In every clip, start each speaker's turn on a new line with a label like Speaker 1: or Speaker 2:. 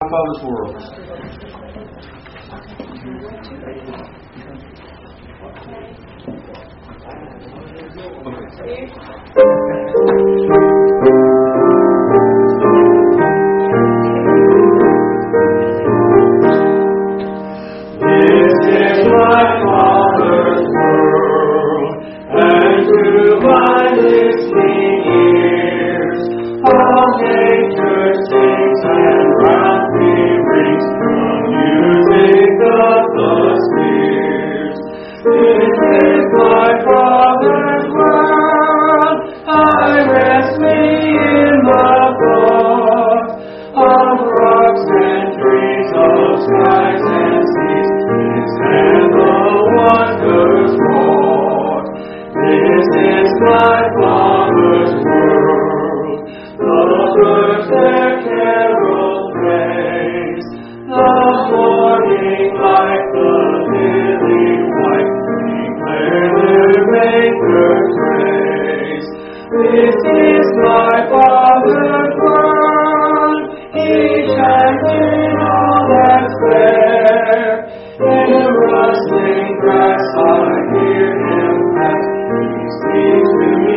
Speaker 1: Father's world.
Speaker 2: This is my Father's world, and to my listening ears, all nature sings and round me rings the music of the spheres. This is my Father's world, I rest me in the thought of rocks and trees, of skies and seas, and the wonders wrought. This is my Father's world. The birds their carol praise, the morning light, the lily white, declare their Maker's praise. This is my Father's world, each and in all that's fair. In the rustling grass I hear him pass, he speaks to me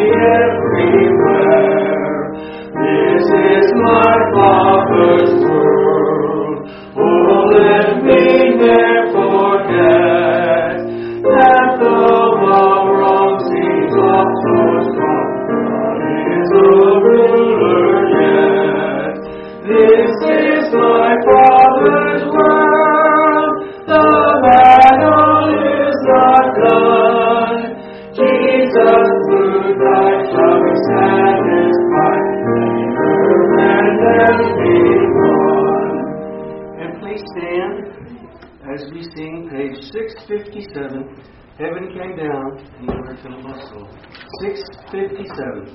Speaker 2: everywhere. This is my Father's world, oh let me ne'er forget that though the wrong seems oft so strong, God is a ruler yet. This is my Father's world, the battle is not done. Jesus who died shall be satisfied, and then be won.
Speaker 1: And please stand as we sing page 657, Heaven Came Down in Order to Fill My Soul. 657.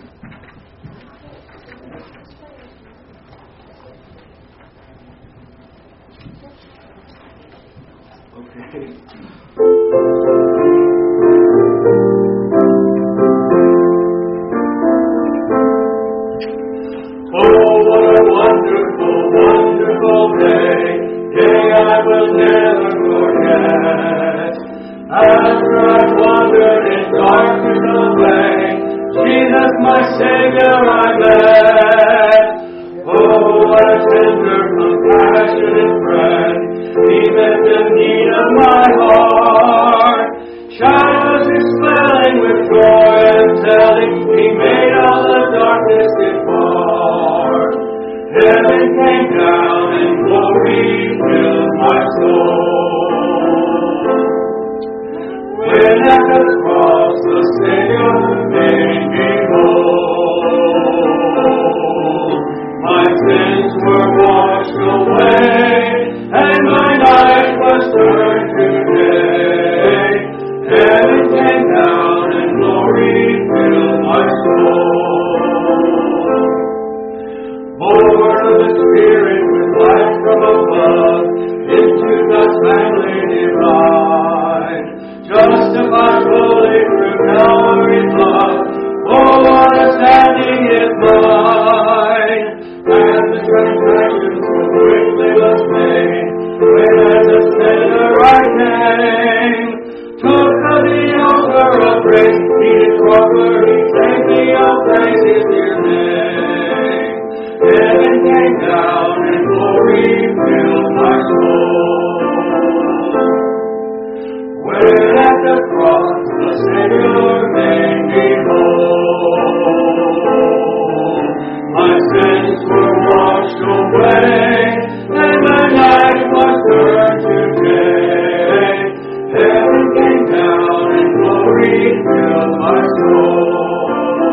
Speaker 1: Okay.
Speaker 2: Oh, what a wonderful, wonderful day I will never forget. After I've wandered in darkness away, Jesus, my Savior, I met. Oh, what a tender, compassionate friend. He met the need of my heart. Shadows dispelling with joy and telling, He made all the darkness depart. Heaven came down and glory filled my soul. When at the cross the Savior made me whole, my sins were washed away, and my night was turned to day. Heaven came down and glory filled my soul. Born of the Spirit with life from above, into God's family divine, justified fully through Calvary's love. Oh, what a standing is mine! And the transgressions for greatly was made, when as a sinner I came, took of the altar of grace, He did conquer, He saved me, I'll praise His dear name. Heaven came down and glory filled my soul. When at the cross the Savior made me whole, my sins were washed away, and my night was turned to day. Heaven came down and glory filled my soul.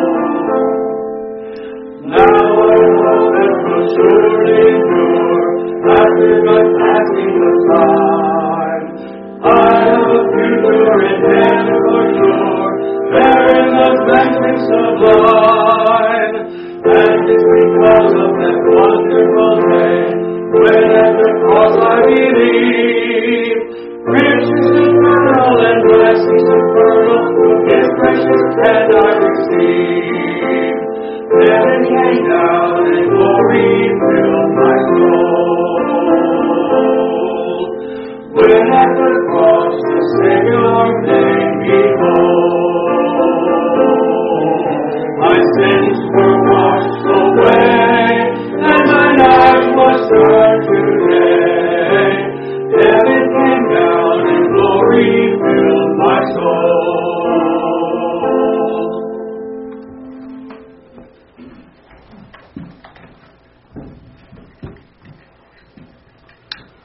Speaker 2: Now I know that will surely endure after my passing the time. I have a future in heaven for sure, there in the blessing sublime. And it's because of that wonderful day, when at the cross I believe, riches eternal and blessings eternal, His precious hand I receive. Heaven came down and glory filled my soul.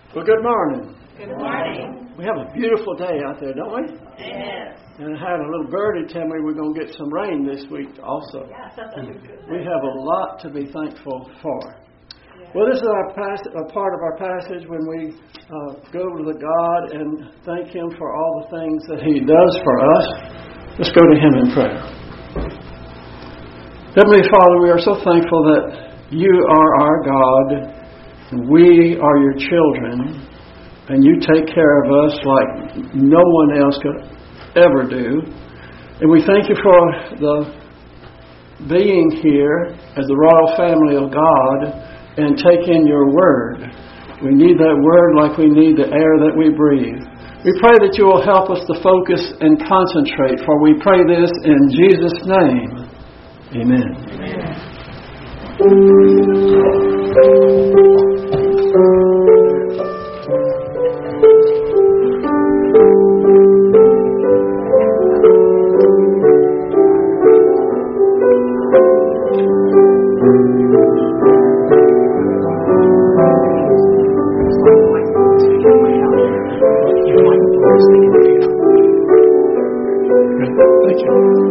Speaker 3: Well, good morning.
Speaker 4: Good morning.
Speaker 3: We have a beautiful day out there, don't we?
Speaker 4: Yes.
Speaker 3: And I had a little birdie tell me we're going to get some rain this week also. We have a lot to be thankful for. Well, this is a part of our passage when we go to the God and thank Him for all the things that He does for us. Let's go to Him in prayer. Heavenly Father, we are so thankful that You are our God. We are Your children, and You take care of us like no one else could ever do. And we thank You for the being here as the royal family of God and taking Your Word. We need that Word like we need the air that we breathe. We pray that You will help us to focus and concentrate, for we pray this in Jesus' name. Amen. Thank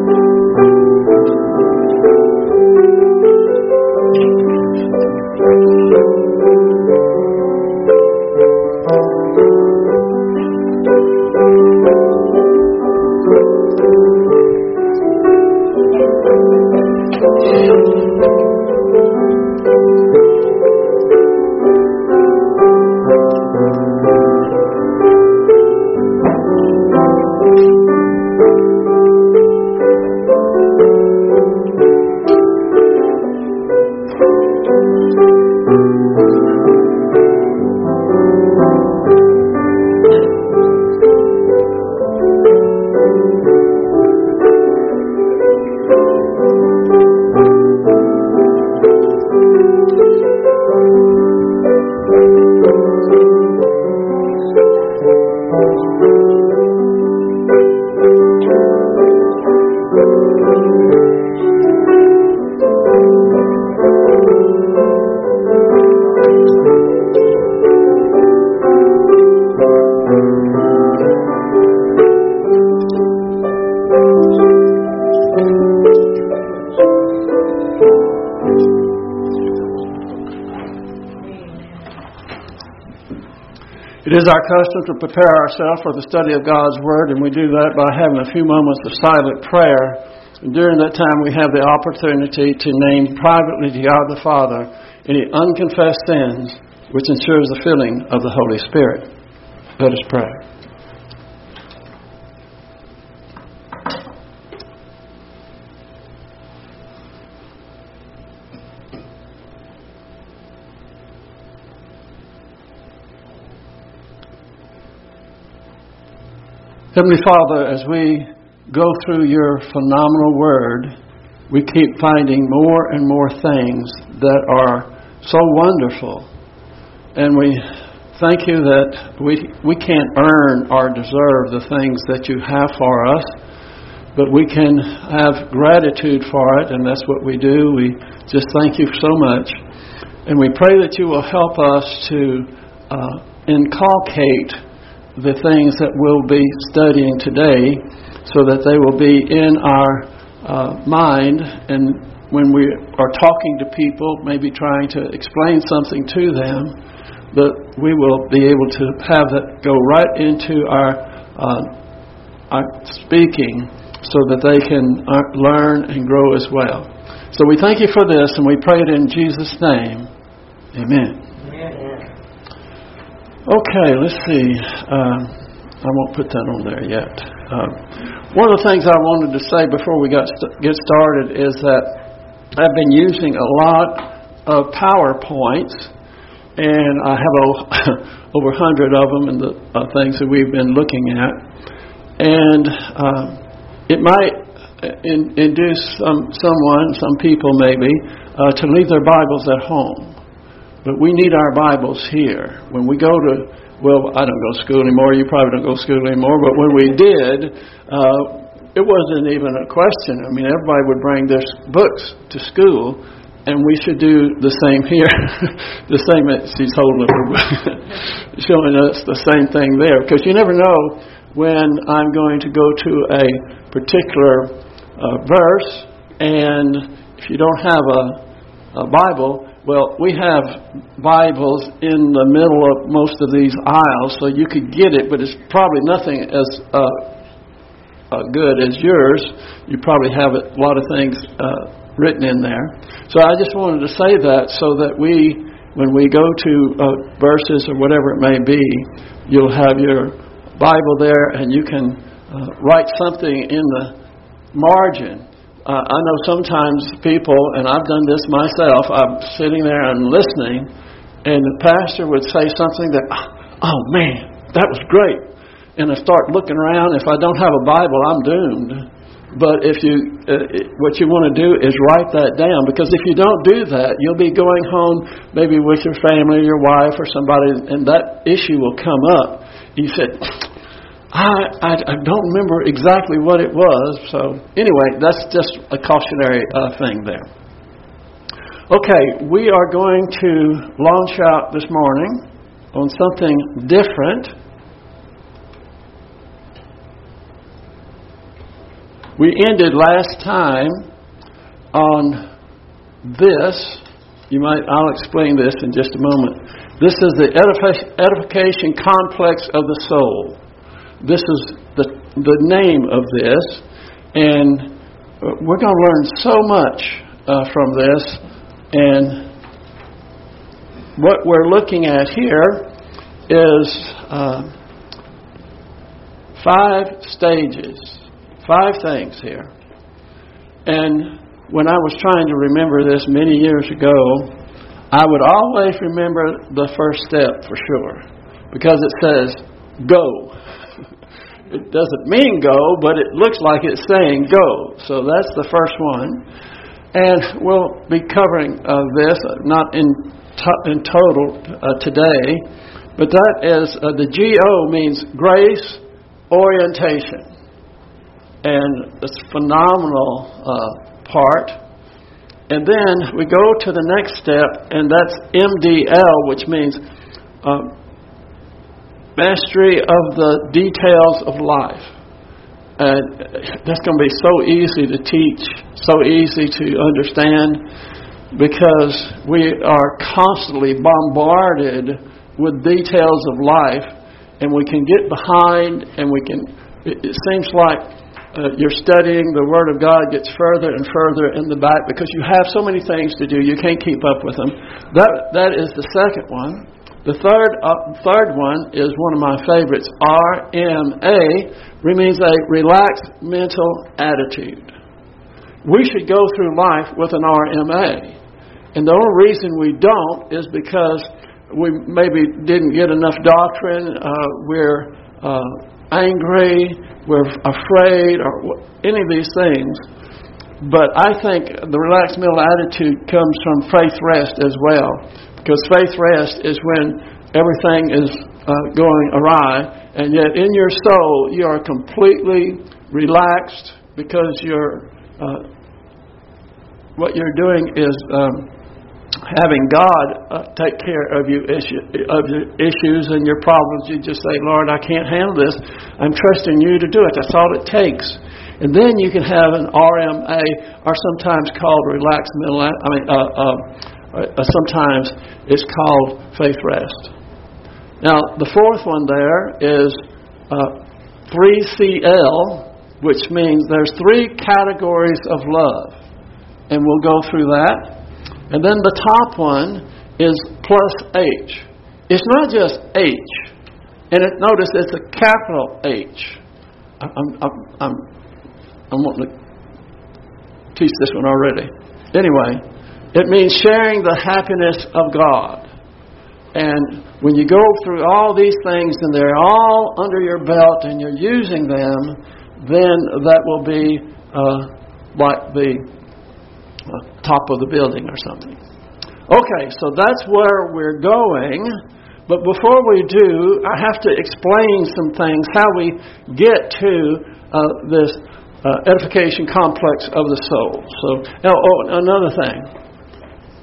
Speaker 3: It is our custom to prepare ourselves for the study of God's Word, and we do that by having a few moments of silent prayer. And during that time, we have the opportunity to name privately to God the Father any unconfessed sins, which ensures the filling of the Holy Spirit. Let us pray. Heavenly Father, as we go through Your phenomenal Word, we keep finding more and more things that are so wonderful. And we thank You that we can't earn or deserve the things that You have for us, but we can have gratitude for it, and that's what we do. We just thank You so much. And we pray that You will help us to inculcate the things that we'll be studying today, so that they will be in our mind, and when we are talking to people, maybe trying to explain something to them, that we will be able to have that go right into our speaking, so that they can learn and grow as well. So we thank You for this, and we pray it in Jesus' name. Amen. Okay, let's see. I won't put that on there yet. One of the things I wanted to say before we get started is that I've been using a lot of PowerPoints, and I have over 100 of them in the things that we've been looking at. And it might induce some people maybe, to leave their Bibles at home. But we need our Bibles here. When we go to, well, I don't go to school anymore. You probably don't go to school anymore. But when we did, it wasn't even a question. I mean, everybody would bring their books to school, and we should do the same here. The same, she's holding up her, showing us the same thing there. Because you never know when I'm going to go to a particular verse, and if you don't have a Bible, well, we have Bibles in the middle of most of these aisles, so you could get it, but it's probably nothing as good as yours. You probably have a lot of things written in there. So I just wanted to say that so that when we go to verses or whatever it may be, you'll have your Bible there and you can write something in the margin. I know sometimes people, and I've done this myself, I'm sitting there and listening, and the pastor would say something that, oh man, that was great. And I start looking around. If I don't have a Bible, I'm doomed. But if you, what you want to do is write that down, because if you don't do that, you'll be going home maybe with your family, your wife, or somebody, and that issue will come up. You said, I don't remember exactly what it was. So anyway, that's just a cautionary thing there. Okay, we are going to launch out this morning on something different. We ended last time on this. I'll explain this in just a moment. This is the edification complex of the soul. This is the name of this, and we're going to learn so much from this. And what we're looking at here is 5 stages, 5 things here. And when I was trying to remember this many years ago, I would always remember the first step for sure, because it says go. It doesn't mean go, but it looks like it's saying go. So that's the first one. And we'll be covering this, not in total today, but that is, the GO means grace orientation. And it's a phenomenal part. And then we go to the next step, and that's MDL, which means mastery of the details of life. And that's going to be so easy to teach, so easy to understand, because we are constantly bombarded with details of life, and we can get behind, and it seems like you're studying the Word of God gets further and further in the back because you have so many things to do, you can't keep up with them. That is the second one. The third one is one of my favorites. RMA means a relaxed mental attitude. We should go through life with an RMA. And the only reason we don't is because we maybe didn't get enough doctrine, we're angry, we're afraid, or any of these things. But I think the relaxed mental attitude comes from faith rest as well. Because faith rest is when everything is going awry, and yet in your soul you are completely relaxed because what you're doing is having God take care of your issues and your problems. You just say, Lord, I can't handle this. I'm trusting you to do it. That's all it takes. And then you can have an RMA, or sometimes called relaxed mental. Sometimes it's called faith rest. Now, the fourth one there is 3CL, which means there's 3 categories of love. And we'll go through that. And then the top one is plus H. It's not just H. And notice it's a capital H. I'm wanting to teach this one already. Anyway, it means sharing the happiness of God. And when you go through all these things and they're all under your belt and you're using them, then that will be like the top of the building or something. Okay, so that's where we're going. But before we do, I have to explain some things, how we get to this edification complex of the soul. So, another thing.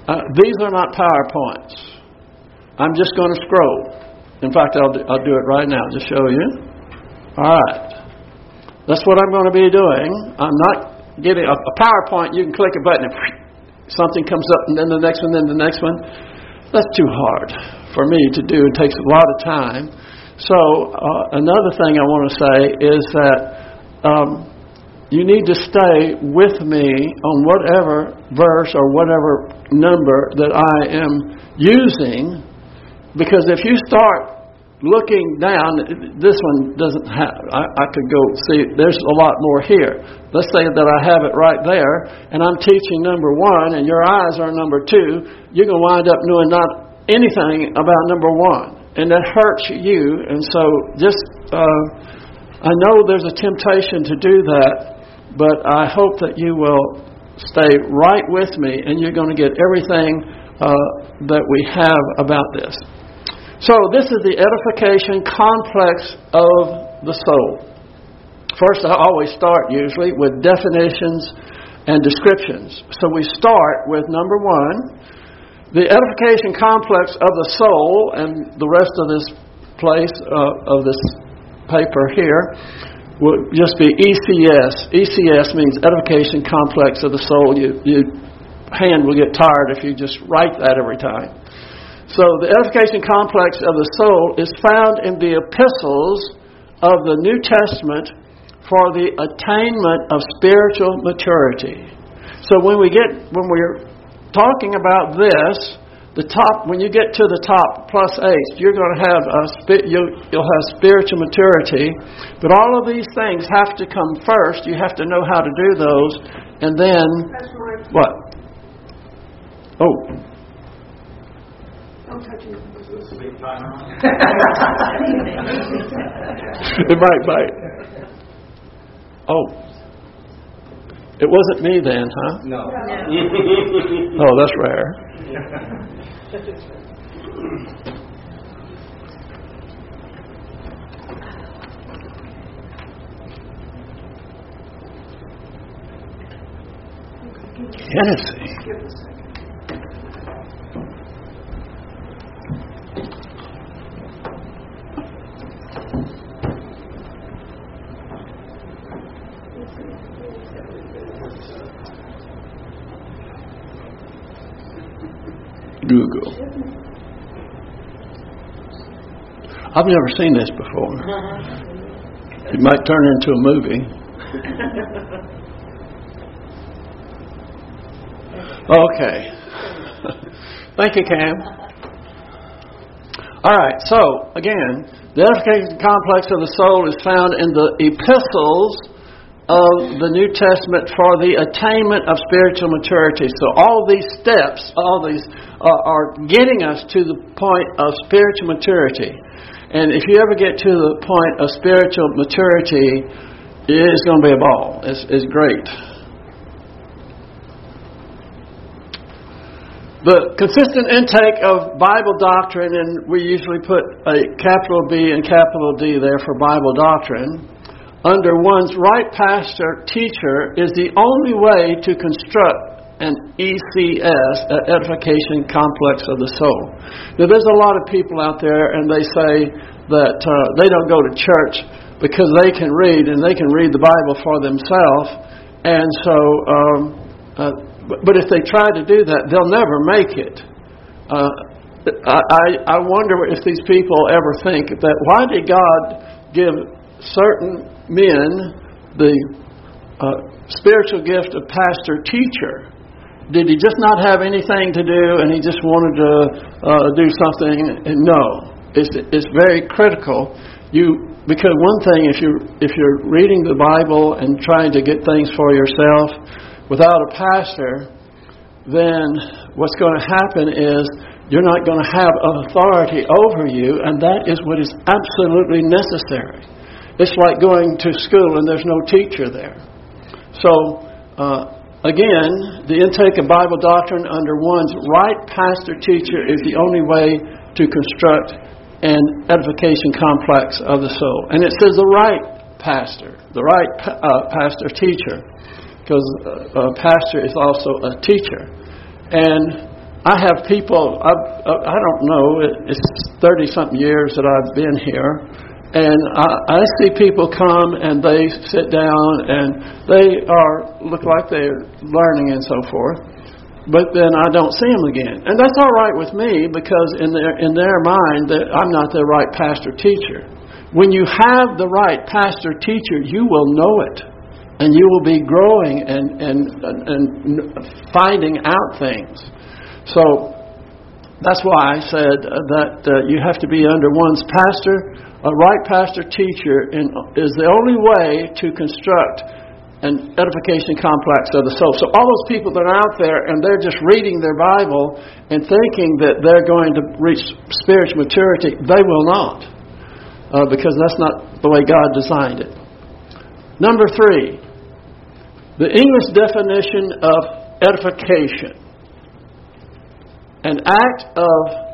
Speaker 3: These are not PowerPoints. I'm just going to scroll. In fact, I'll do it right now to show you. All right. That's what I'm going to be doing. I'm not getting a PowerPoint. You can click a button and something comes up, and then the next one, then the next one. That's too hard for me to do. It takes a lot of time. So another thing I want to say is that you need to stay with me on whatever verse or whatever number that I am using, because if you start looking down, this one doesn't have, I could go see, there's a lot more here. Let's say that I have it right there, and I'm teaching number 1, and your eyes are number 2, you're going to wind up knowing not anything about number 1, and that hurts you. And so just, I know there's a temptation to do that, but I hope that you will stay right with me, and you're going to get everything that we have about this. So this is the edification complex of the soul. First, I always start usually with definitions and descriptions. So we start with number 1, the edification complex of the soul, and the rest of this place, of this paper here, will just be ECS. ECS means edification complex of the soul. Your hand will get tired if you just write that every time. So the edification complex of the soul is found in the epistles of the New Testament for the attainment of spiritual maturity. So when we're talking about this, the top, when you get to the top +8, you're going to have you'll have spiritual maturity. But all of these things have to come first. You have to know how to do those, and then what? Oh.
Speaker 5: Don't touch it.
Speaker 3: It might. Oh. It wasn't me then, huh?
Speaker 1: No.
Speaker 3: Oh, that's rare. Hennessy. Google. I've never seen this before. It might turn into a movie. Okay. Thank you, Cam. All right, so again, the edification complex of the soul is found in the epistles of the New Testament for the attainment of spiritual maturity. So all these steps, are getting us to the point of spiritual maturity. And if you ever get to the point of spiritual maturity, it's going to be a ball. It's great. The consistent intake of Bible doctrine, and we usually put a capital B and capital D there for Bible doctrine, under one's right pastor teacher is the only way to construct an ECS, an edification complex of the soul. Now, there's a lot of people out there, and they say that they don't go to church because they can read, and they can read the Bible for themselves. And so, but if they try to do that, they'll never make it. I wonder if these people ever think that, why did God give certain men the spiritual gift of pastor-teacher? Did he just not have anything to do, and he just wanted to do something? And no, it's very critical. Because one thing, if you're reading the Bible and trying to get things for yourself without a pastor, then what's going to happen is you're not going to have authority over you, and that is what is absolutely necessary. It's like going to school and there's no teacher there. So, again, the intake of Bible doctrine under one's right pastor-teacher is the only way to construct an edification complex of the soul. And it says the right pastor, the right pastor-teacher, because a pastor is also a teacher. And I have people, I don't know, it's 30-something years that I've been here, and I see people come and they sit down and they look like they're learning and so forth, but then I don't see them again. And that's all right with me, because in their mind, I'm not their right pastor-teacher. When you have the right pastor-teacher, you will know it, and you will be growing and finding out things. So that's why I said that you have to be under one's pastor. A right pastor-teacher is the only way to construct an edification complex of the soul. So all those people that are out there and they're just reading their Bible and thinking that they're going to reach spiritual maturity, they will not, because that's not the way God designed it. Number 3, the English definition of edification. An act of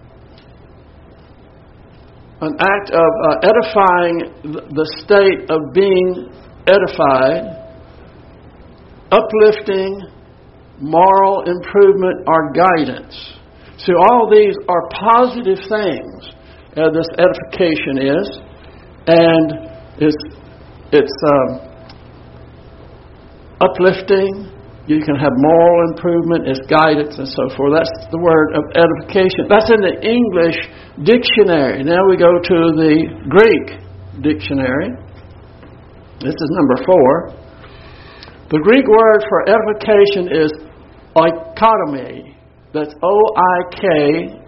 Speaker 3: edifying the state of being edified, uplifting, moral improvement, or guidance. So all these are positive things. This edification is, and it's uplifting. You can have moral improvement, it's guidance, and so forth. That's the word of edification. That's in the English dictionary. Now we go to the Greek dictionary. This is number 4. The Greek word for edification is oikodomē. That's oikodome.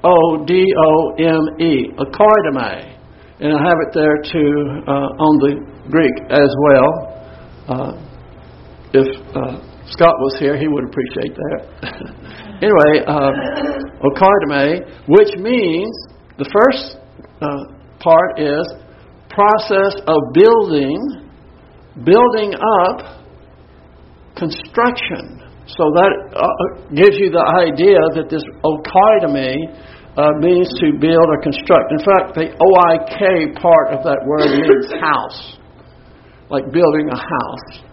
Speaker 3: Oikodomē. And I have it there too on the Greek as well. If Scott was here, he would appreciate that. Anyway, oikodomē, which means the first part is process of building up construction. So that gives you the idea that this oikodomē means to build or construct. In fact, the oik part of that word means house, like building a house.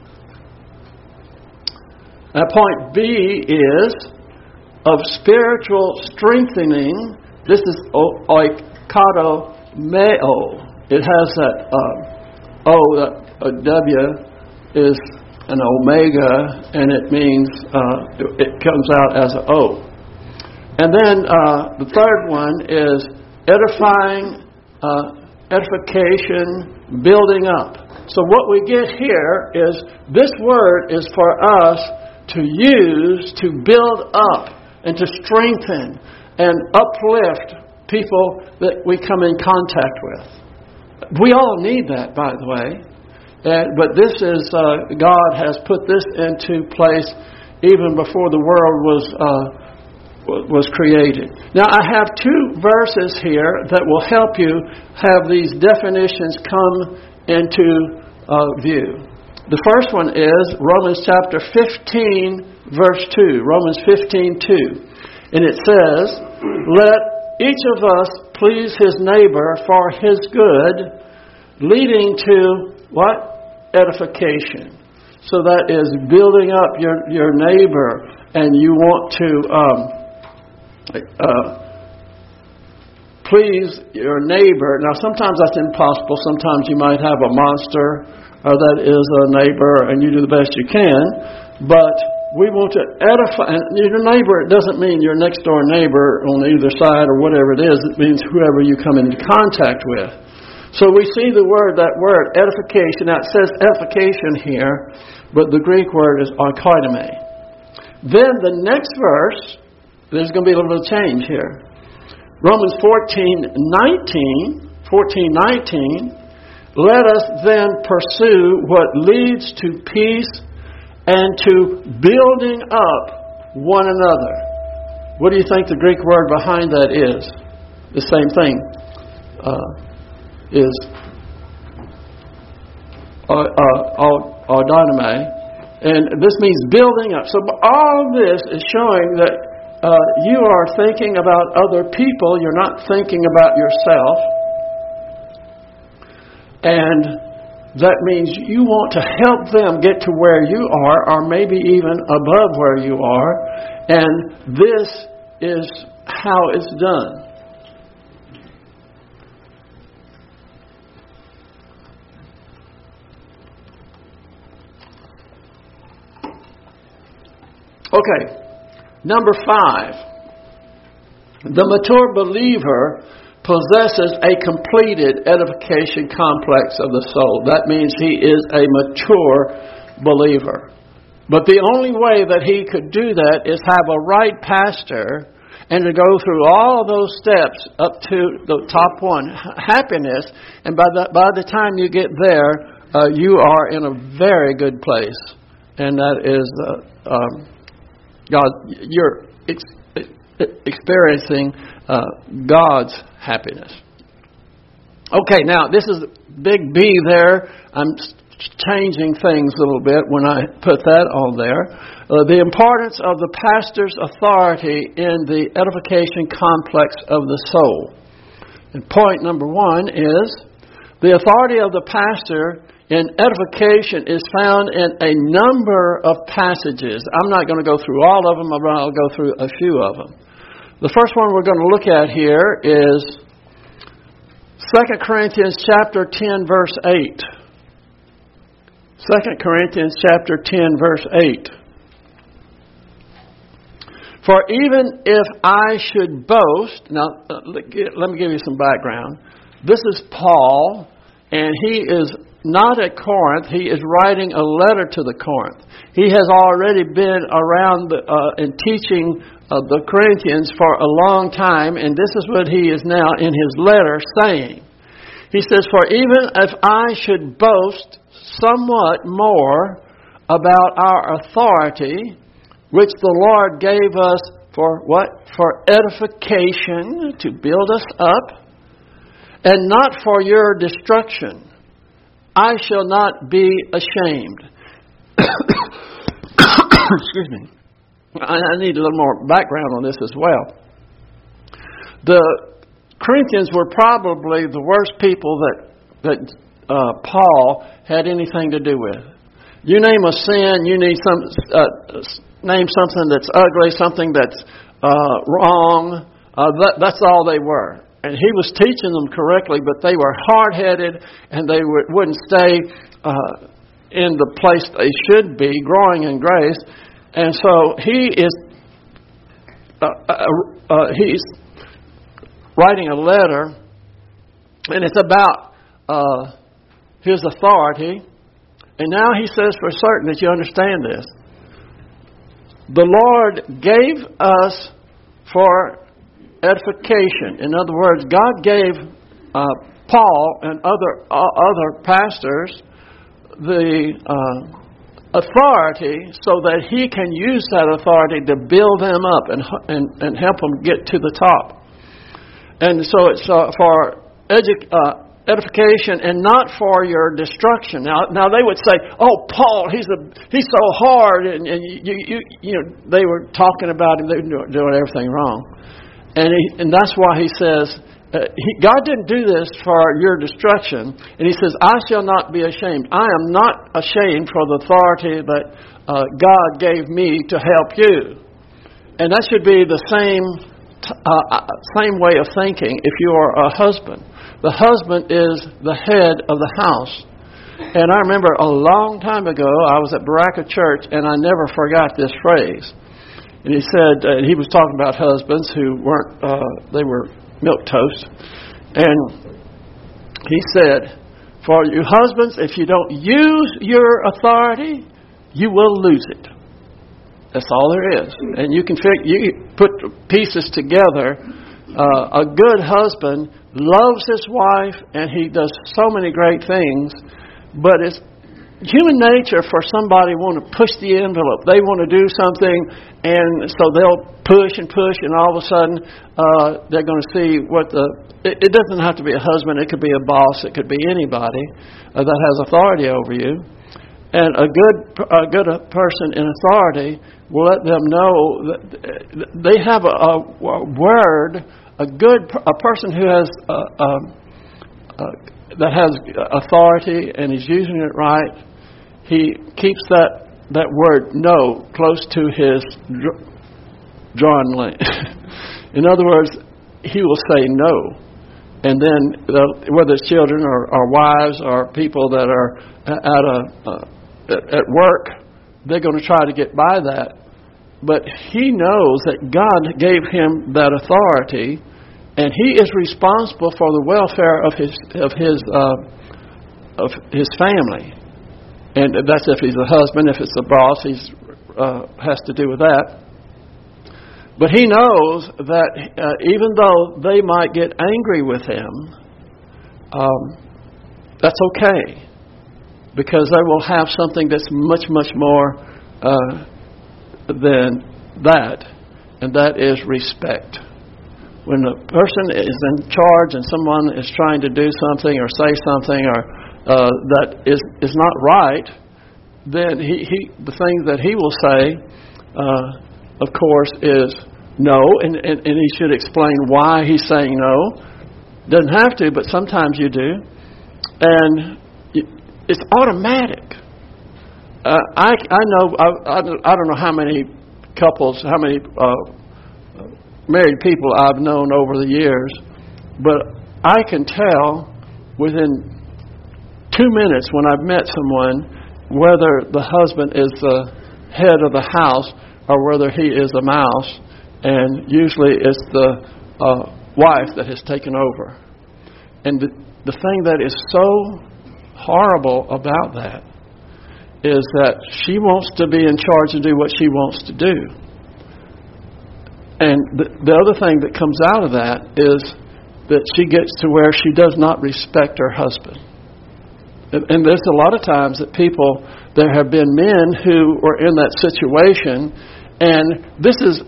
Speaker 3: Point B is of spiritual strengthening. This is oikodomēo. It has that O, that W is an omega, and it means it comes out as an O. And then the third one is edifying, edification, building up. So what we get here is this word is for us to use to build up and to strengthen and uplift people that we come in contact with. We all need that, by the way. But this is, God has put this into place even before the world was created. Now I have 2 verses here that will help you have these definitions come into view. The first one is Romans chapter 15, verse 2. Romans 15:2. And it says, "Let each of us please his neighbor for his good, leading to," what? Edification. So that is building up your neighbor, and you want to please your neighbor. Now sometimes that's impossible. Sometimes you might have a monster that is a neighbor, and you do the best you can. But we want to edify. And your neighbor, it doesn't mean your next door neighbor on either side or whatever it is. It means whoever you come into contact with. So we see that word, edification. Now it says edification here, but the Greek word is oikodomē. Then the next verse, there's going to be a little bit of change here. Romans 14:19. Let us then pursue what leads to peace and to building up one another. What do you think the Greek word behind that is? The same thing. Is oikodomē, and this means building up. So all this is showing that you are thinking about other people. You're not thinking about yourself. And that means you want to help them get to where you are, or maybe even above where you are. And this is how it's done. Okay, number 5. The mature believer possesses a completed edification complex of the soul. That means he is a mature believer. But the only way that he could do that is have a right pastor and to go through all those steps up to the top one, happiness. And by the time you get there, you are in a very good place. And that is God. You're experiencing God's happiness. Okay, now this is big B there. I'm changing things a little bit when I put that on there. The importance of the pastor's authority in the edification complex of the soul. And point number 1 is the authority of the pastor in edification is found in a number of passages. I'm not going to go through all of them, but I'll go through a few of them. The first one we're going to look at here is 2 Corinthians chapter 10, verse 8. 2 Corinthians chapter 10, verse 8. For even if I should boast, now let me give you some background. This is Paul, and he is not at Corinth. He is writing a letter to the Corinth. He has already been around and teaching the Corinthians for a long time, and this is what he is now in his letter saying. He says, for even if I should boast somewhat more about our authority, which the Lord gave us for what? For edification, to build us up, and not for your destruction, I shall not be ashamed. Excuse me. I need a little more background on this as well. The Corinthians were probably the worst people that Paul had anything to do with. You name a sin, you need name something that's ugly, something that's wrong. That's all they were. And he was teaching them correctly, but they were hard-headed, and they wouldn't stay in the place they should be, growing in grace. And so he's writing a letter, and it's about his authority. And now he says for certain that you understand this. The Lord gave us for edification. In other words, God gave Paul and other pastors the authority so that he can use that authority to build them up and help them get to the top. And so it's for edification and not for your destruction. Now they would say, "Oh, Paul, he's so hard," and you know they were talking about him. They were doing everything wrong, and that's why he says God didn't do this for your destruction. And he says, "I shall not be ashamed. I am not ashamed for the authority that God gave me to help you." And that should be the same way of thinking if you are a husband. The husband is the head of the house. And I remember a long time ago, I was at Baraka Church, and I never forgot this phrase. And he said, he was talking about husbands who weren't, they were milquetoast. And he said, for you husbands, if you don't use your authority, you will lose it. That's all there is. And you can put pieces together. A good husband loves his wife, and he does so many great things, but it's human nature for somebody want to push the envelope. They want to do something, and so they'll push, and all of a sudden they're going to see what it doesn't have to be a husband. It could be a boss. It could be anybody that has authority over you. And a good person in authority will let them know that they have a word. A person who has that has authority and is using it right, he keeps that word "no" close to his drawing line. In other words, he will say no. And then whether it's children or wives or people that are at work, they're going to try to get by that. But he knows that God gave him that authority, and he is responsible for the welfare of his family. And that's if he's a husband. If it's a boss, he's has to do with that. But he knows that even though they might get angry with him, that's okay, because they will have something that's much, much more than that, and that is respect. When a person is in charge and someone is trying to do something or say something or that is not right, then the thing that he will say, of course, is no, and he should explain why he's saying no. Doesn't have to, but sometimes you do. And it's automatic. I know, I don't know how many couples, how many married people I've known over the years, but I can tell within 2 minutes when I've met someone whether the husband is the head of the house or whether he is a mouse, and usually it's the wife that has taken over. And the thing that is so horrible about that is that she wants to be in charge and do what she wants to do. And the other thing that comes out of that is that she gets to where she does not respect her husband. And there's a lot of times that there have been men who were in that situation, and this is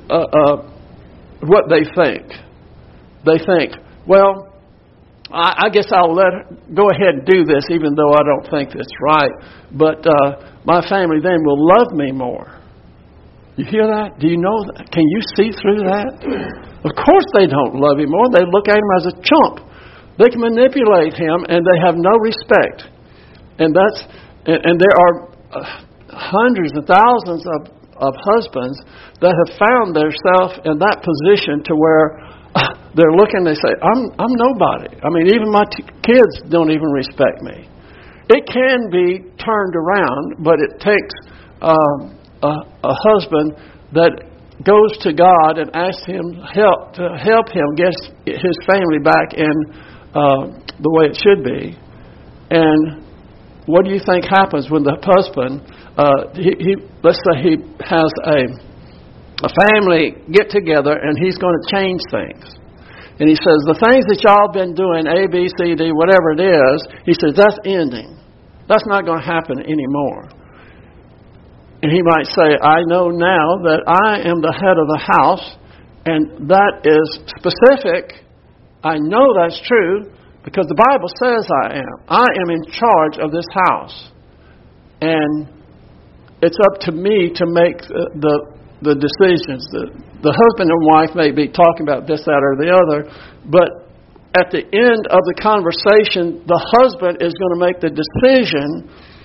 Speaker 3: what they think. They think, well, I guess I'll go ahead and do this even though I don't think it's right, but my family then will love me more. You hear that? Do you know that? Can you see through that? Of course they don't love him more. They look at him as a chump. They can manipulate him, and they have no respect. And there are hundreds and thousands of husbands that have found themselves in that position to where they're looking, they say, I'm nobody. I mean, even my kids don't even respect me. It can be turned around, but it takes a husband that goes to God and asks him to help him get his family back in the way it should be. And what do you think happens when the husband, let's say he has a family get together and he's going to change things. And he says, the things that y'all been doing, A, B, C, D, whatever it is, he says, that's ending. That's not going to happen anymore. And he might say, I know now that I am the head of the house, and that is specific. I know that's true because the Bible says I am. I am in charge of this house. And it's up to me to make the decisions. The husband and wife may be talking about this, that, or the other, but at the end of the conversation, the husband is going to make the decision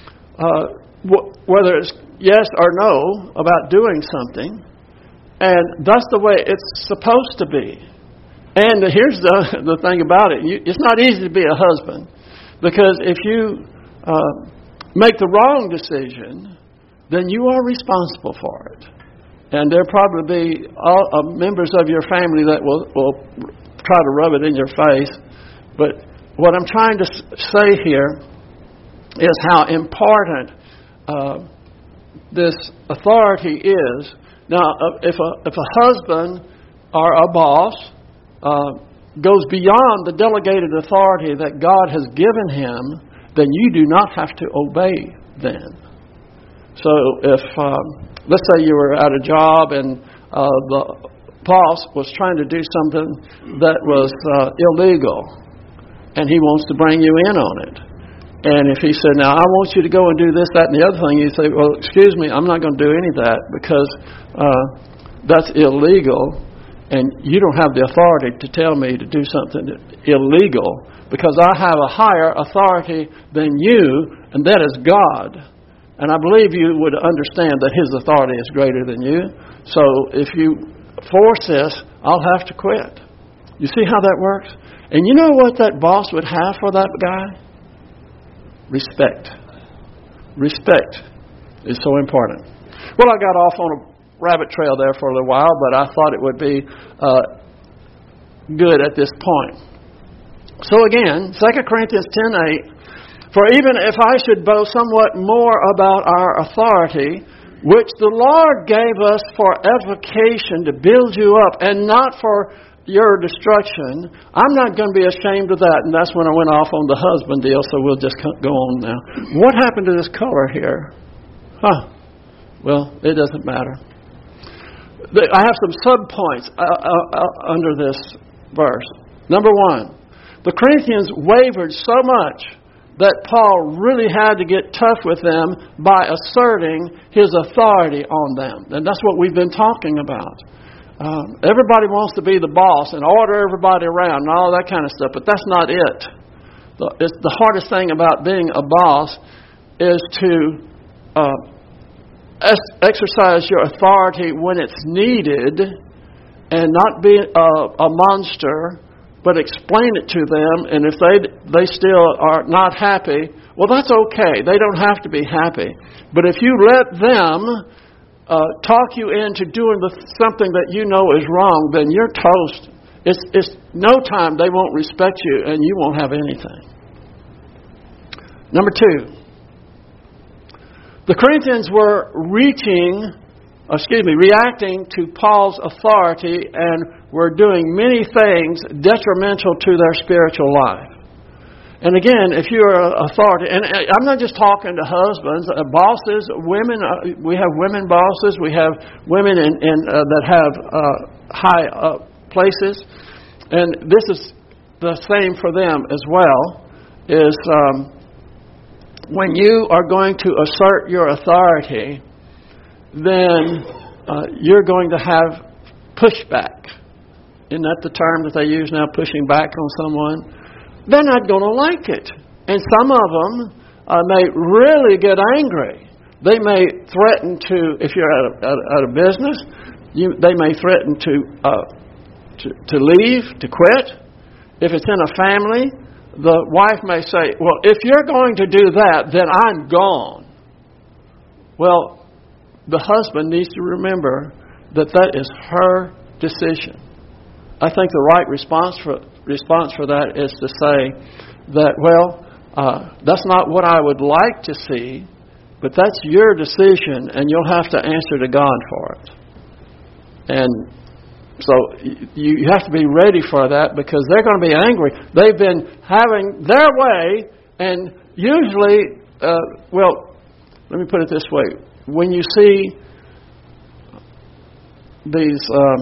Speaker 3: whether it's yes or no about doing something. And that's the way it's supposed to be. And here's the thing about it. It's not easy to be a husband, because if you make the wrong decision, then you are responsible for it. And there'll probably be members of your family that will try to rub it in your face. But what I'm trying to say here is how important this authority is. Now, if a husband or a boss goes beyond the delegated authority that God has given him, then you do not have to obey then. So if, let's say you were at a job and the boss was trying to do something that was illegal, and he wants to bring you in on it. And if he said, now I want you to go and do this, that, and the other thing, you say, well, excuse me, I'm not going to do any of that because that's illegal, and you don't have the authority to tell me to do something illegal, because I have a higher authority than you, and that is God. And I believe you would understand that His authority is greater than you. So if you force this, I'll have to quit. You see how that works? And you know what that boss would have for that guy? Respect. Respect is so important. Well, I got off on a rabbit trail there for a little while, but I thought it would be good at this point. So again, 2 Corinthians 10:8, for even if I should boast somewhat more about our authority, which the Lord gave us for edification to build you up and not for your destruction, I'm not going to be ashamed of that. And that's when I went off on the husband deal, so we'll just go on now. What happened to this color here? Well, it doesn't matter. I have some sub-points under this verse. Number one, the Corinthians wavered so much that Paul really had to get tough with them by asserting his authority on them. And that's what we've been talking about. Everybody wants to be the boss and order everybody around and all that kind of stuff, but that's not it. The hardest thing about being a boss is to exercise your authority when it's needed and not be a monster, but explain it to them. And if they still are not happy, well, that's okay. They don't have to be happy. But if you let them talk you into doing something that you know is wrong, then you're toast. It's no time they won't respect you, and you won't have anything. Number two, the Corinthians were reacting to Paul's authority and were doing many things detrimental to their spiritual life. And again, if you're an authority, and I'm not just talking to husbands, bosses, women. We have women bosses. We have women that have high places, and this is the same for them as well. Is when you are going to assert your authority, then you're going to have pushback. Isn't that the term that they use now, pushing back on someone? They're not going to like it. And some of them may really get angry. They may threaten to, if you're at a business, they may threaten to leave, to quit. If it's in a family, the wife may say, well, if you're going to do that, then I'm gone. Well, the husband needs to remember that is her decision. I think the right response for that is to say that, well, that's not what I would like to see, but that's your decision, and you'll have to answer to God for it. And so you have to be ready for that, because they're going to be angry. They've been having their way, and usually, let me put it this way. When you see these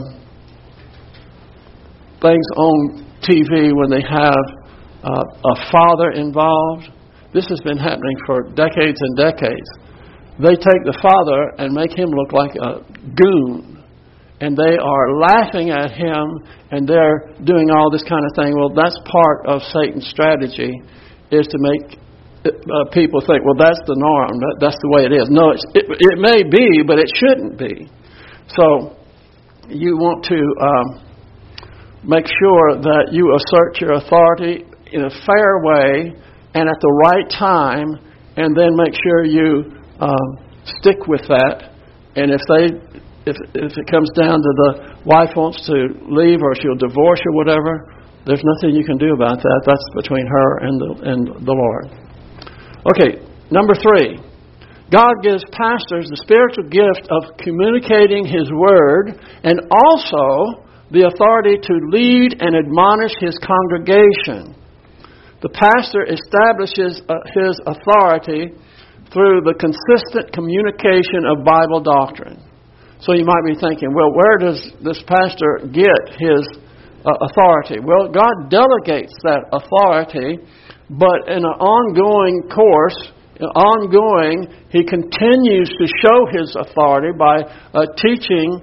Speaker 3: things on TV when they have a father involved, this has been happening for decades and decades. They take the father and make him look like a goon, and they are laughing at him, and they're doing all this kind of thing. Well, that's part of Satan's strategy, is to make people think, well, that's the norm, that's the way it is. No, it may be, but it shouldn't be. So you want to make sure that you assert your authority in a fair way and at the right time, and then make sure you stick with that. And if it comes down to the wife wants to leave, or she'll divorce or whatever, there's nothing you can do about that. That's between her and the Lord. Okay, number 3. God gives pastors the spiritual gift of communicating His Word and also the authority to lead and admonish his congregation. The pastor establishes his authority through the consistent communication of Bible doctrine. So you might be thinking, well, where does this pastor get his authority? Well, God delegates that authority, but in an ongoing course, He continues to show His authority by teaching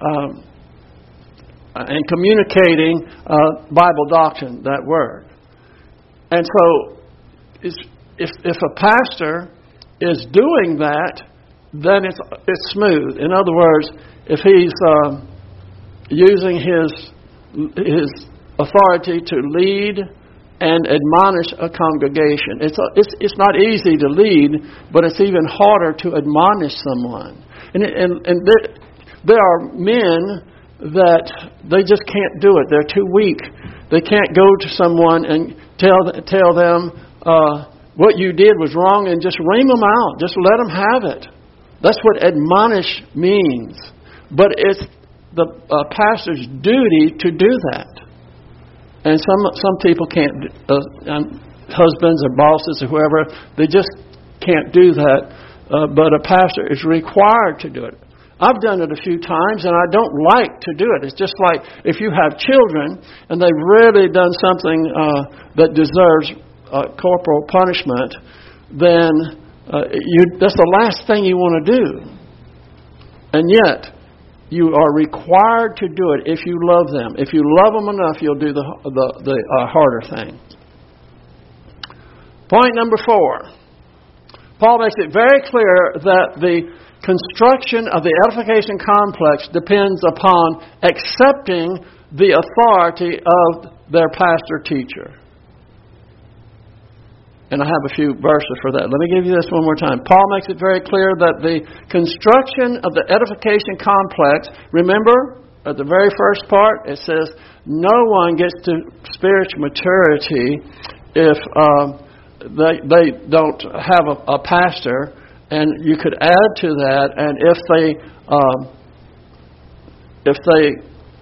Speaker 3: and communicating Bible doctrine, that word. And so, if a pastor is doing that, then it's smooth. In other words, if using his authority to lead and admonish a congregation. It's not easy to lead, but it's even harder to admonish someone. And there are men that they just can't do it. They're too weak. They can't go to someone and tell them what you did was wrong and just ream them out. Just let them have it. That's what admonish means. But it's the pastor's duty to do that. And some people can't, husbands or bosses or whoever, they just can't do that. But a pastor is required to do it. I've done it a few times, and I don't like to do it. It's just like if you have children and they've really done something that deserves corporal punishment, then that's the last thing you want to do. And yet, you are required to do it if you love them. If you love them enough, you'll do the harder thing. Point number 4. Paul makes it very clear that the construction of the edification complex depends upon accepting the authority of their pastor-teacher. And I have a few verses for that. Let me give you this one more time. Paul makes it very clear that the construction of the edification complex, remember, at the very first part, it says, no one gets to spiritual maturity if they don't have a pastor. And you could add to that, and if they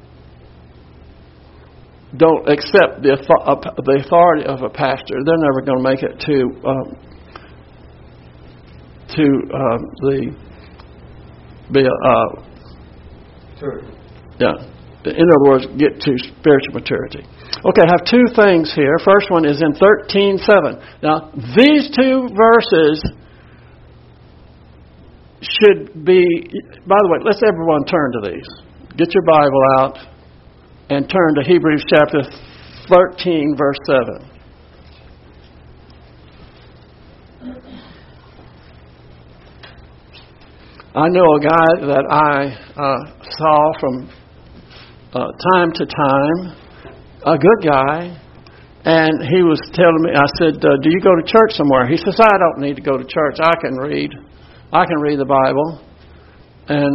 Speaker 3: don't accept the authority of a pastor, they're never going to make it to in other words, get to spiritual maturity. Okay, I have 2 things here. First one is in 13:7. Now, these 2 verses should be, by the way, let's everyone turn to these. Get your Bible out and turn to Hebrews chapter 13, verse 7. I know a guy that I saw from time to time, a good guy, and he was telling me, I said, do you go to church somewhere? He says, I don't need to go to church. I can read the Bible. And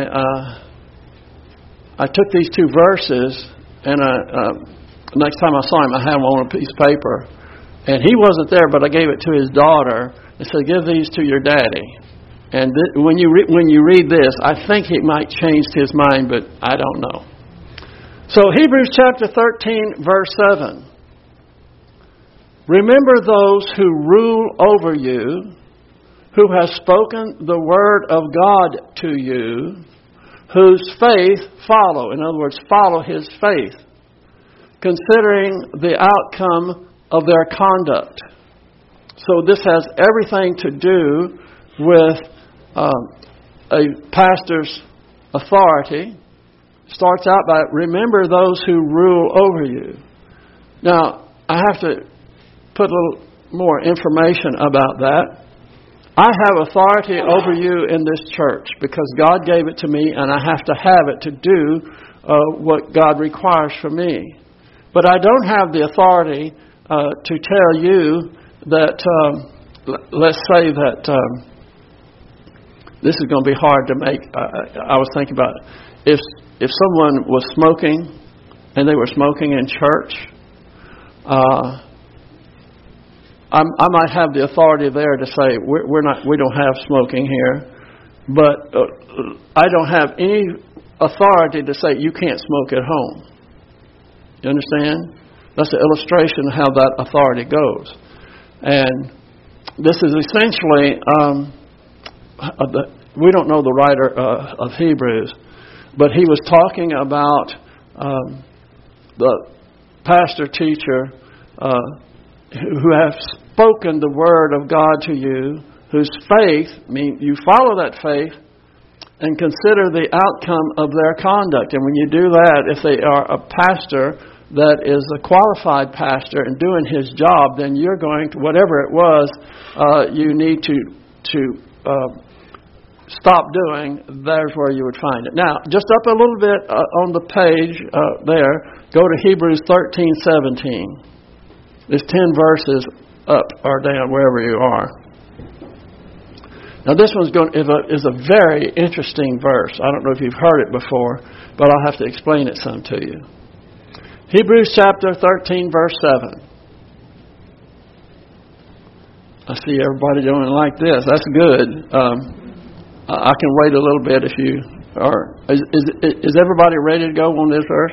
Speaker 3: I took these 2 verses, and next time I saw him, I had them on a piece of paper. And he wasn't there, but I gave it to his daughter and said, give these to your daddy. And when you read this, I think he might change his mind, but I don't know. So Hebrews chapter 13, verse 7. Remember those who rule over you, who have spoken the word of God to you, whose faith follow. In other words, follow his faith, considering the outcome of their conduct. So this has everything to do with a pastor's authority. Starts out by, remember those who rule over you. Now, I have to put a little more information about that. I have authority over you in this church because God gave it to me, and I have to have it to do what God requires from me. But I don't have the authority to tell you that, let's say that this is going to be hard to make. I was thinking about it. If someone was smoking and they were smoking in church, I might have the authority there to say we don't have smoking here, but I don't have any authority to say you can't smoke at home. You understand? That's an illustration of how that authority goes. And this is essentially, we don't know the writer of Hebrews, but he was talking about the pastor-teacher who have spoken the word of God to you, whose faith, you follow that faith, and consider the outcome of their conduct. And when you do that, if they are a pastor that is a qualified pastor and doing his job, then you're going to, whatever it was, you need to stop doing, there's where you would find it. Now, just up a little bit on the page there, go to Hebrews 13:17. There's 10 verses up or down, wherever you are. Now, this one's is a very interesting verse. I don't know if you've heard it before, but I'll have to explain it some to you. Hebrews chapter 13, verse 7. I see everybody doing like this. That's good. I can wait a little bit if you are. Is everybody ready to go on this verse?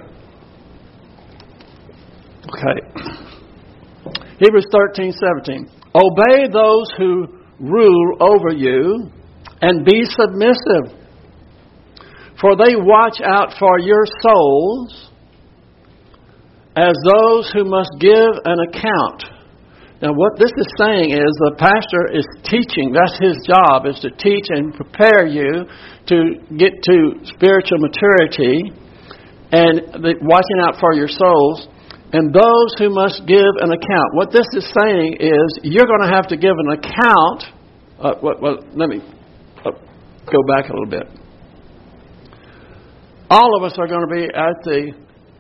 Speaker 3: Okay. Hebrews 13:17. Obey those who rule over you and be submissive, for they watch out for your souls as those who must give an account. Now, what this is saying is the pastor is teaching. That's his job, is to teach and prepare you to get to spiritual maturity and watching out for your souls. And those who must give an account. What this is saying is you're going to have to give an account. Let me go back a little bit. All of us are going to be at the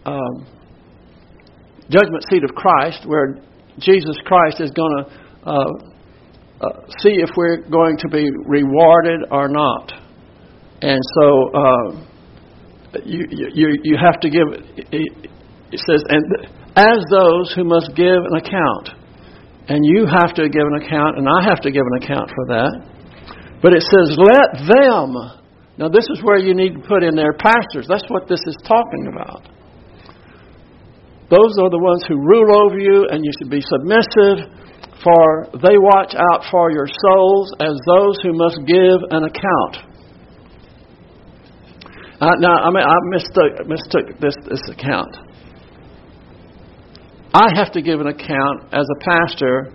Speaker 3: judgment seat of Christ, where Jesus Christ is going to see if we're going to be rewarded or not. And so you have to give. It says, and as those who must give an account. And you have to give an account, and I have to give an account for that. But it says, let them. Now, this is where you need to put in there pastors. That's what this is talking about. Those are the ones who rule over you, and you should be submissive, for they watch out for your souls as those who must give an account. I mistook this account. I have to give an account as a pastor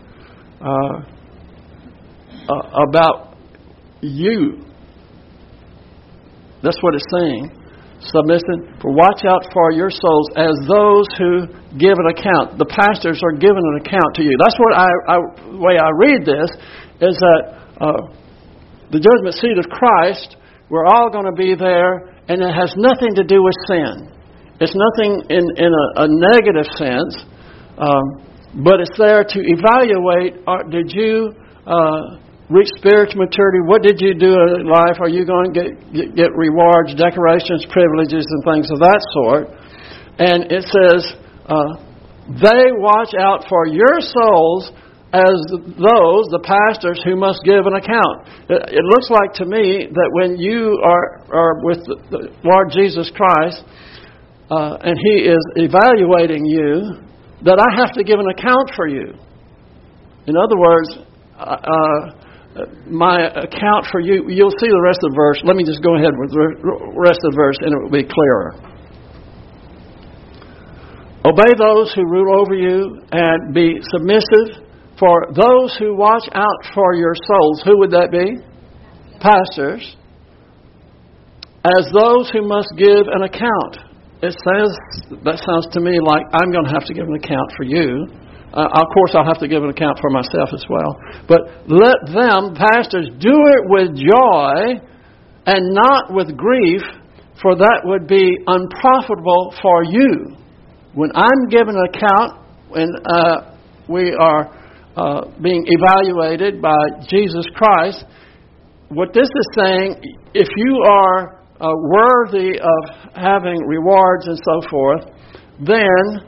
Speaker 3: about you. That's what it's saying. Submission, for watch out for your souls as those who give an account. The pastors are giving an account to you. That's what the way I read this is that the judgment seat of Christ, we're all going to be there, and it has nothing to do with sin. It's nothing in a negative sense. But it's there to evaluate, did you reach spiritual maturity? What did you do in life? Are you going to get rewards, decorations, privileges, and things of that sort? And it says, they watch out for your souls as those, the pastors, who must give an account. It looks like to me that when you are with the Lord Jesus Christ, and He is evaluating you, that I have to give an account for you. In other words, my account for you, you'll see the rest of the verse. Let me just go ahead with the rest of the verse and it will be clearer. Obey those who rule over you and be submissive, for those who watch out for your souls. Who would that be? Pastors. As those who must give an account. It says, that sounds to me like I'm going to have to give an account for you. Of course, I'll have to give an account for myself as well. But let them, pastors, do it with joy and not with grief, for that would be unprofitable for you. When I'm giving an account, when we are being evaluated by Jesus Christ, what this is saying, if you are worthy of having rewards and so forth, then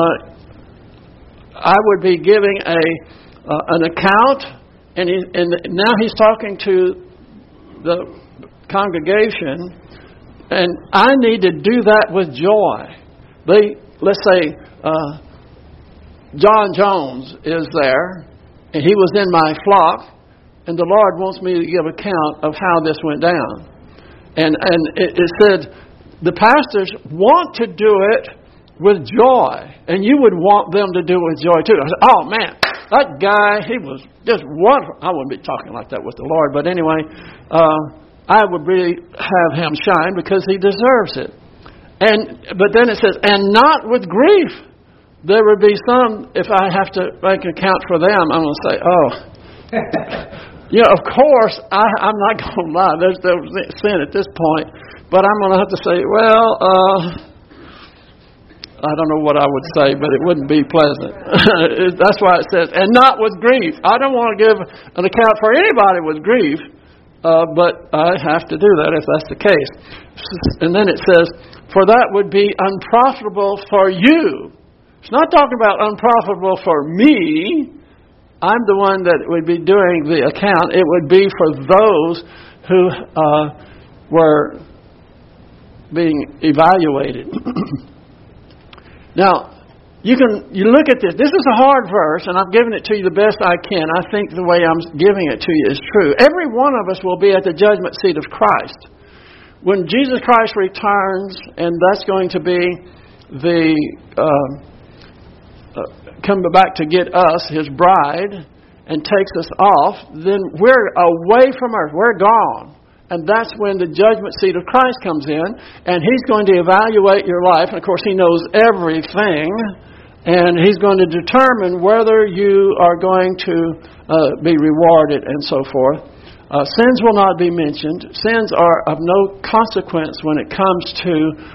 Speaker 3: I would be giving an account, and now he's talking to the congregation, and I need to do that with joy. Let's say John Jones is there, and he was in my flock, and the Lord wants me to give account of how this went down. And it said, the pastors want to do it with joy. And you would want them to do it with joy too. I said, oh man, that guy, he was just wonderful. I wouldn't be talking like that with the Lord. But anyway, I would really have him shine because he deserves it. But then it says, and not with grief. There would be some, if I have to make an account for them, I'm going to say, oh, Of course, I'm not going to lie. There's sin at this point. But I'm going to have to say, I don't know what I would say, but it wouldn't be pleasant. That's why it says, and not with grief. I don't want to give an account for anybody with grief, but I have to do that if that's the case. And then it says, for that would be unprofitable for you. It's not talking about unprofitable for me. I'm the one that would be doing the account. It would be for those who were being evaluated. Now, you look at this. This is a hard verse, and I've given it to you the best I can. I think the way I'm giving it to you is true. Every one of us will be at the judgment seat of Christ. When Jesus Christ returns, and that's going to be the come back to get us, His bride, and takes us off, then we're away from earth. We're gone. And that's when the judgment seat of Christ comes in, and He's going to evaluate your life. And, of course, He knows everything, and He's going to determine whether you are going to be rewarded and so forth. Sins will not be mentioned. Sins are of no consequence when it comes to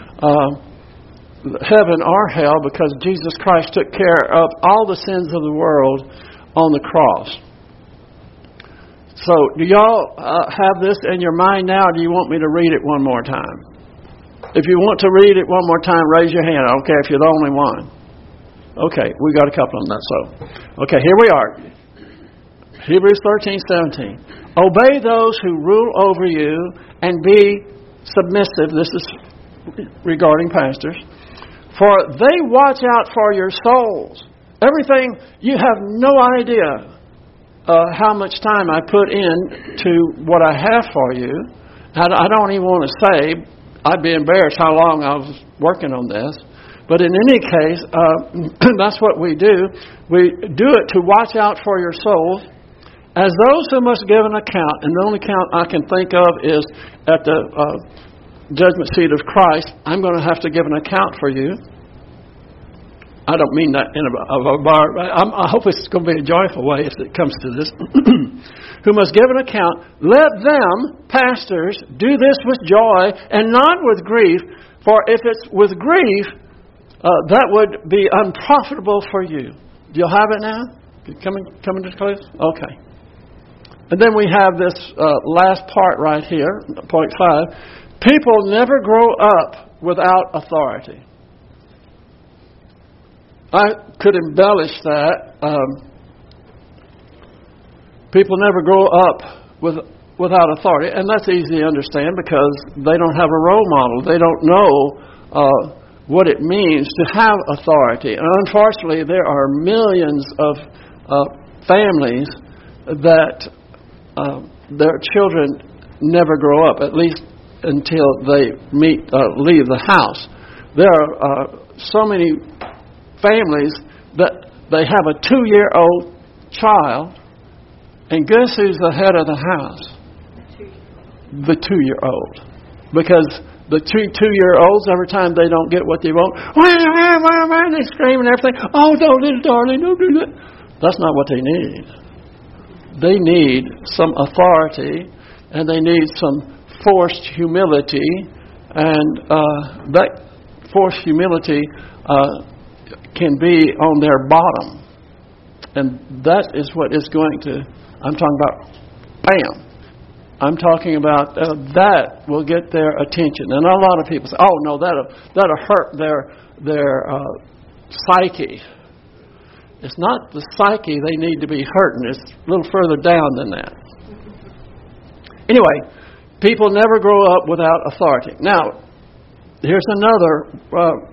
Speaker 3: heaven or hell, because Jesus Christ took care of all the sins of the world on the cross. So, do y'all have this in your mind now, or do you want me to read it one more time? If you want to read it one more time, raise your hand. I don't care if you're the only one. Okay, we got a couple of them. So, okay, here we are. Hebrews 13:17. Obey those who rule over you and be submissive. This is regarding pastors. For they watch out for your souls. Everything, you have no idea how much time I put in to what I have for you. I don't even want to say, I'd be embarrassed how long I was working on this. But in any case, that's what we do. We do it to watch out for your souls as those who must give an account. And the only account I can think of is at the judgment seat of Christ. I'm going to have to give an account for you. I don't mean that in a bar. I hope it's going to be a joyful way if it comes to this. Who must give an account. Let them, pastors, do this with joy and not with grief. For if it's with grief, that would be unprofitable for you. Do you have it now? Coming to close? Okay. And then we have this last part right here, point 5. People never grow up without authority. I could embellish that. People never grow up without authority. And that's easy to understand because they don't have a role model. They don't know what it means to have authority. And unfortunately, there are millions of families that their children never grow up, at least until they leave the house. There are so many families that they have a 2-year-old child, and guess who's the head of the house? The 2-year-old. Because the 2-year-olds, every time they don't get what they want, they scream and everything. Oh, don't, little darling, don't do that. That's not what they need. They need some authority, and they need some forced humility, and that forced humility can be on their bottom. And that is what is going to, I'm talking about, bam. I'm talking about that will get their attention. And a lot of people say, oh, no, that'll hurt their psyche. It's not the psyche they need to be hurting. It's a little further down than that. Anyway, people never grow up without authority. Now, here's another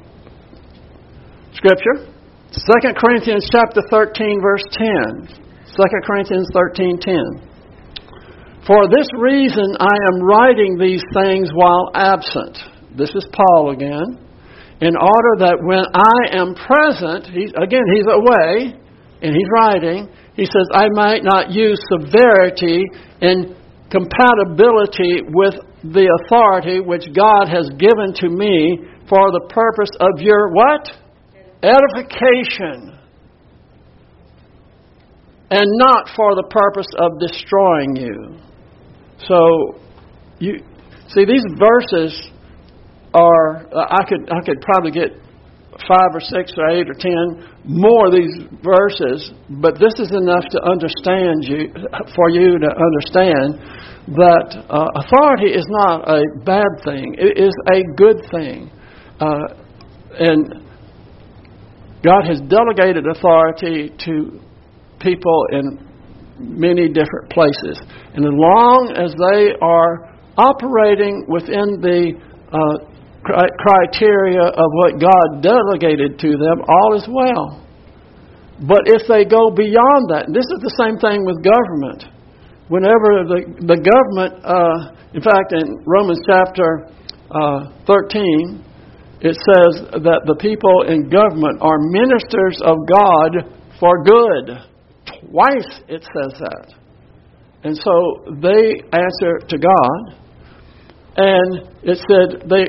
Speaker 3: scripture. 2 Corinthians chapter 13, verse 10. 2 Corinthians 13:10. For this reason I am writing these things while absent. This is Paul again. In order that when I am present, he's away, and he's writing, he says, I might not use severity in compatibility with the authority which God has given to me for the purpose of your what? Edification. and not for the purpose of destroying you. So, you see, these verses are, I could probably get 5 or 6 or 8 or 10 more of these verses, but this is enough to understand for you to understand that authority is not a bad thing. It is a good thing. And God has delegated authority to people in many different places. And as long as they are operating within the criteria of what God delegated to them, all is well. But if they go beyond that, and this is the same thing with government. Whenever the government, in fact, in Romans chapter 13, it says that the people in government are ministers of God for good. Twice it says that. And so they answer to God. And it said they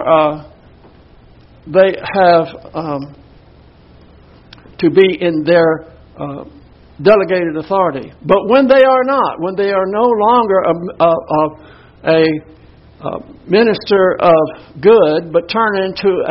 Speaker 3: have to be in their delegated authority. But when they are not, when they are no longer a minister of good, but turn into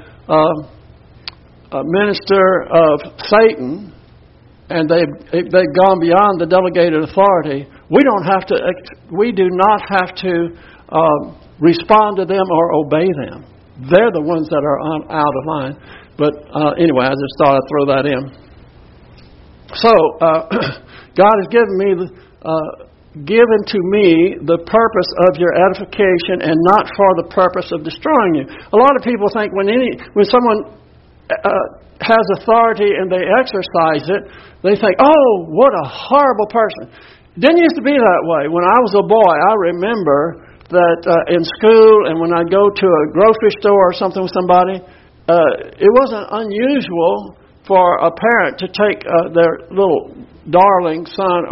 Speaker 3: a minister of Satan, and they've gone beyond the delegated authority, we do not have to respond to them or obey them. They're the ones that are out of line. But anyway, I just thought I'd throw that in. So God has given to me the purpose of your edification, and not for the purpose of destroying you. A lot of people think when someone has authority and they exercise it, they think, "Oh, what a horrible person." It didn't used to be that way. When I was a boy, I remember that in school, and when I'd go to a grocery store or something with somebody, it wasn't unusual for a parent to take their little darling son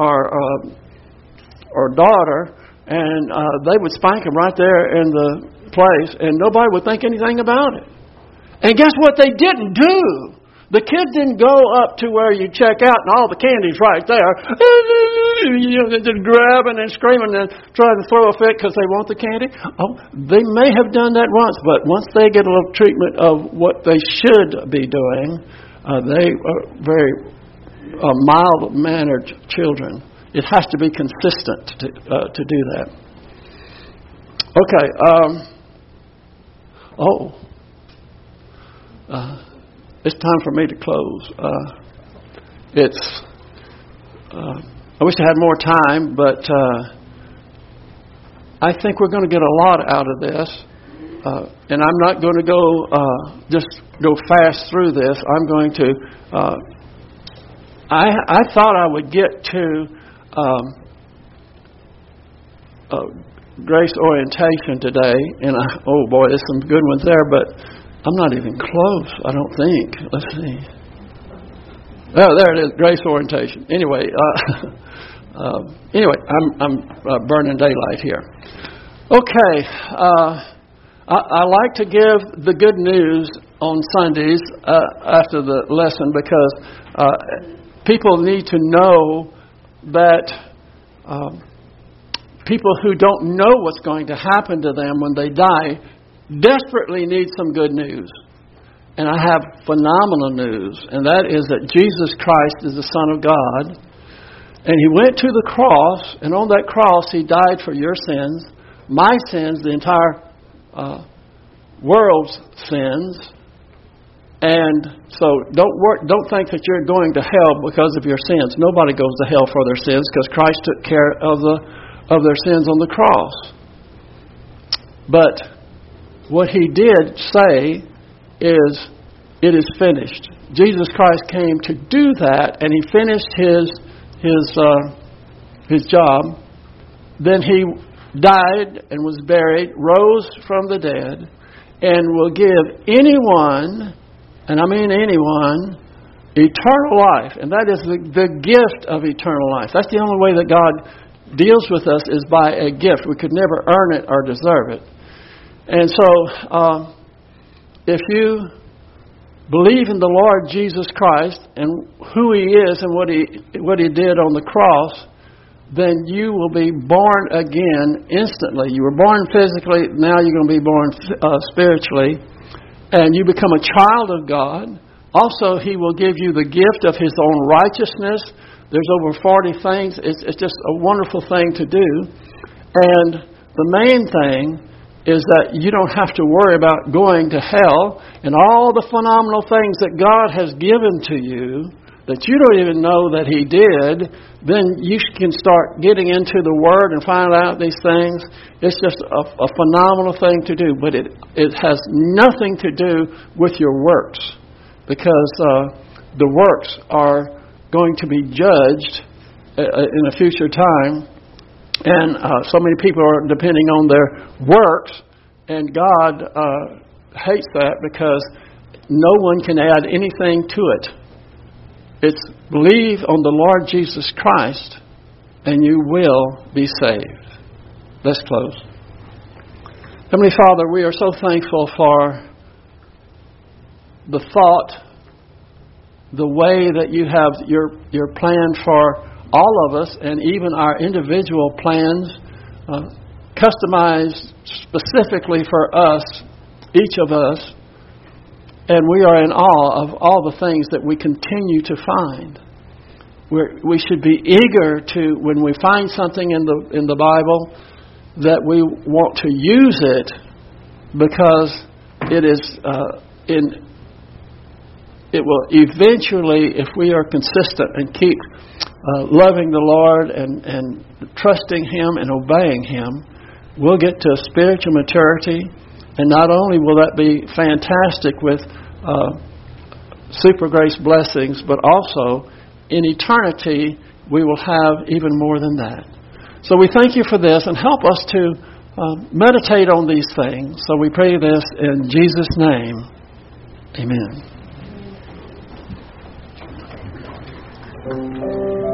Speaker 3: or daughter, and they would spank him right there in the place, and nobody would think anything about it. And guess what they didn't do? The kid didn't go up to where you check out and all the candy's right there. Just grabbing and screaming and trying to throw a fit because they want the candy. Oh, they may have done that once, but once they get a little treatment of what they should be doing, they are very mild-mannered children. It has to be consistent to do that. Okay. It's time for me to close. I wish I had more time, but I think we're going to get a lot out of this. And I'm not going to just go fast through this. I'm going to... I thought I would get to grace orientation today, and oh boy, there's some good ones there, but I'm not even close, I don't think. Let's see. Oh, there it is, grace orientation. Anyway, I'm burning daylight here. Okay, I like to give the good news on Sundays after the lesson, because people need to know that people who don't know what's going to happen to them when they die desperately need some good news. And I have phenomenal news, and that is that Jesus Christ is the Son of God, and He went to the cross, and on that cross He died for your sins, my sins, the entire world's sins. And so don't think that you're going to hell because of your sins. Nobody goes to hell for their sins, because Christ took care of their sins on the cross. But what He did say is, it is finished. Jesus Christ came to do that, and He finished His job. Then He died and was buried, rose from the dead, and will give anyone, and I mean anyone, eternal life. And that is the gift of eternal life. That's the only way that God deals with us, is by a gift. We could never earn it or deserve it. And so, if you believe in the Lord Jesus Christ and who He is and what He did on the cross, then you will be born again instantly. You were born physically, now you're going to be born spiritually, and you become a child of God. Also, He will give you the gift of His own righteousness. There's over 40 things. It's just a wonderful thing to do. And the main thing is that you don't have to worry about going to hell and all the phenomenal things that God has given to you that you don't even know that He did. Then you can start getting into the Word and find out these things. It's just a phenomenal thing to do, but it has nothing to do with your works, because the works are going to be judged in a future time. And so many people are depending on their works, and God hates that because no one can add anything to it. It's believe on the Lord Jesus Christ and you will be saved. Let's close. Heavenly Father, we are so thankful for the thought, the way that you have your plan for all of us, and even our individual plans, customized specifically for us, each of us. And we are in awe of all the things that we continue to find. We should be eager to, when we find something in the Bible, that we want to use it, because it is it will eventually, if we are consistent and keep loving the Lord and trusting Him and obeying Him, we'll get to spiritual maturity. And not only will that be fantastic with super grace blessings, but also in eternity we will have even more than that. So we thank you for this, and help us to meditate on these things. So we pray this in Jesus' name. Amen.